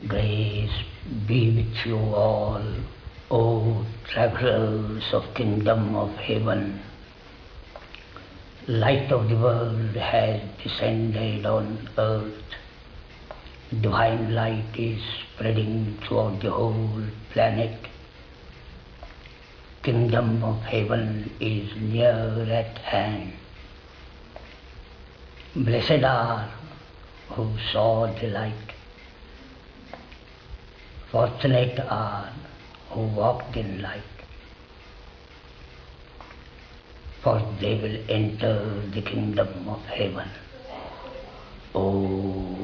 Grace be with you all, O travelers of kingdom of heaven. Light of the world has descended on earth. Divine light is spreading throughout the whole planet. Kingdom of heaven is near at hand. Blessed are who saw the light. Fortunate are who walked in light, for they will enter the kingdom of heaven. Om.